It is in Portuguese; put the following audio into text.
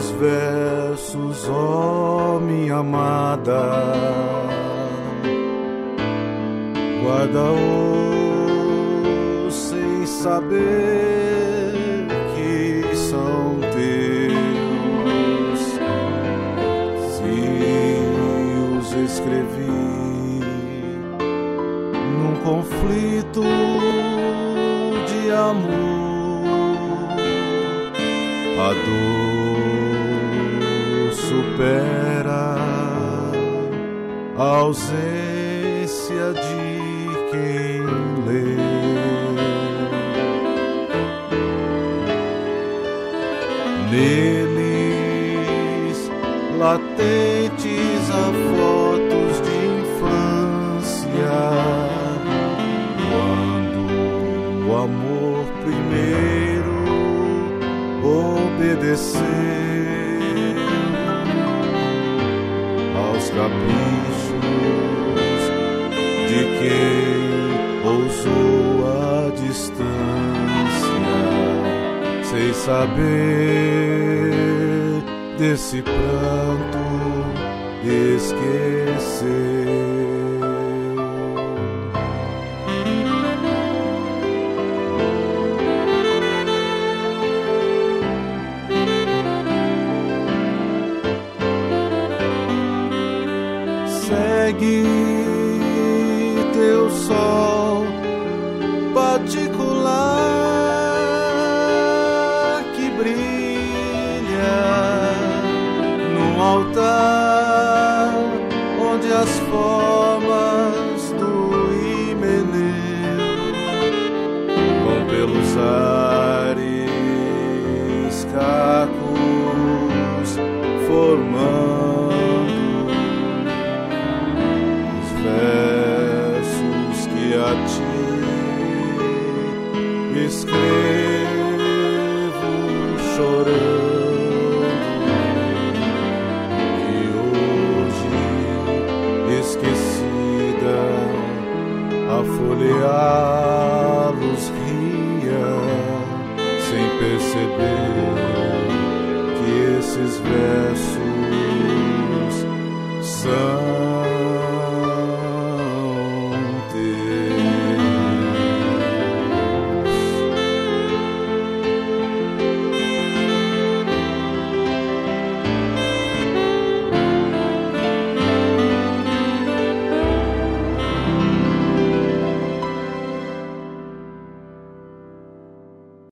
teus versos, ó minha amada, guarda-os sem saber que são teus. Se os escrevi num conflito de amor, a dor supera a ausência de quem lê. Neles latentes há fotos de infância, quando o amor primeiro obedeceu aos caprichos de quem ousou a distância, sem saber desse pranto esqueceu. Segue teu sol particular que brilha num altar onde as formas do Himeneu vão pelos ares cacos formando versos que a ti escrevo chorando, e hoje esquecida a folheá-los ria, sem perceber que esses versos são